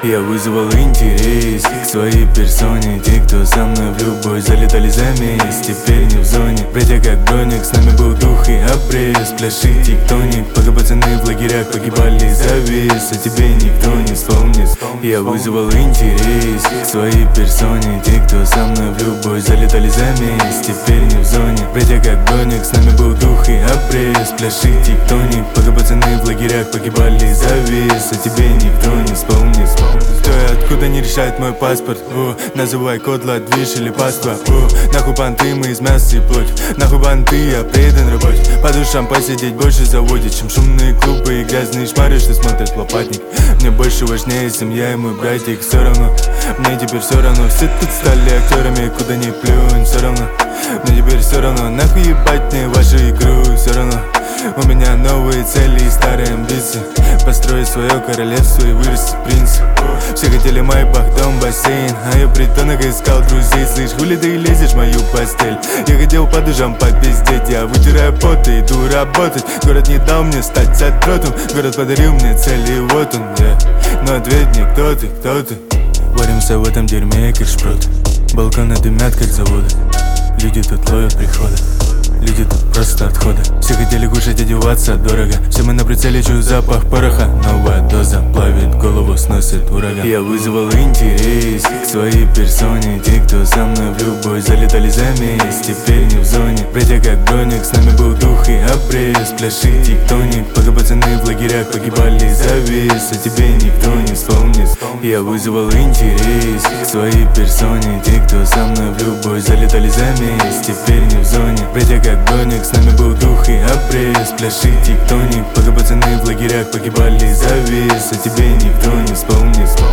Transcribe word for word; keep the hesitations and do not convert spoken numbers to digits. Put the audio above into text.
Я вызвал интерес к своей персоне. Те, кто со мной в любой залетали за месяц, теперь не в зоне. Братья как броник, с нами был дух и обрез. Пляши тектоник, пока пацаны в лагерях погибали за вес, а тебе никто не вспомнит. Я вызвал интерес к своей персоне. Те, кто со мной в любой залетали за месяц, теперь не в зоне. Братья как броник, с нами был дух и обрез. Пляши тектоник, пока пацаны в лагерях погибали за вес, а тебе никто не вспомнит. Кто и откуда не решает мой паспорт. О, называй код, движ или паства. О, нахуй понты, мы из мяса и плоть. Нахуй банты, я предан работе. По душам посидеть больше заводит, чем шумные клубы и грязные шмары, что смотрят лопатник. Мне больше важнее семья и мой братик. Все равно, мне теперь все равно. Все тут стали актерами, куда ни плюнь. Все равно, мне теперь все равно. Нахуй ебать мне вашу игру. Все равно, у меня новые цели и старые амбиции. Построить свое королевство и вырасти принцем. Все хотели майбах, дом, бассейн, а я притонок искал друзей. Слышь, хули ты лезешь в мою постель? Я хотел по душам попиздеть, я вытираю пот и иду работать. Город не дал мне стать задротом, город подарил мне цель, и вот он, я yeah. Но ответь мне, кто ты, кто ты? Варимся в этом дерьме, как шпрот. Балконы дымят, как заводы. Люди тут ловят приходы. Люди тут просто отходы. Все хотели кушать, одеваться дорого. Все мы на прицеле, чую запах пороха. Новая доза плавит голову, сносит ураган. Я вызвал интерес к своей персоне. Те, кто со мной в любой залетали за месяц, теперь не в зоне. Братья как броник, с нами был дух и обрез. Пляши тектоник, пока пацаны в лагерях погибали за вес, а тебе никто не вспомнит. Я вызвал интерес к своей персоне. Те, кто со мной в любой залетали за месяц, теперь не в зоне. Братья как броник, с нами был дух и обрез. Пляши тектоник, пока пацаны в лагерях погибали за вес, а тебе никто не вспомнит.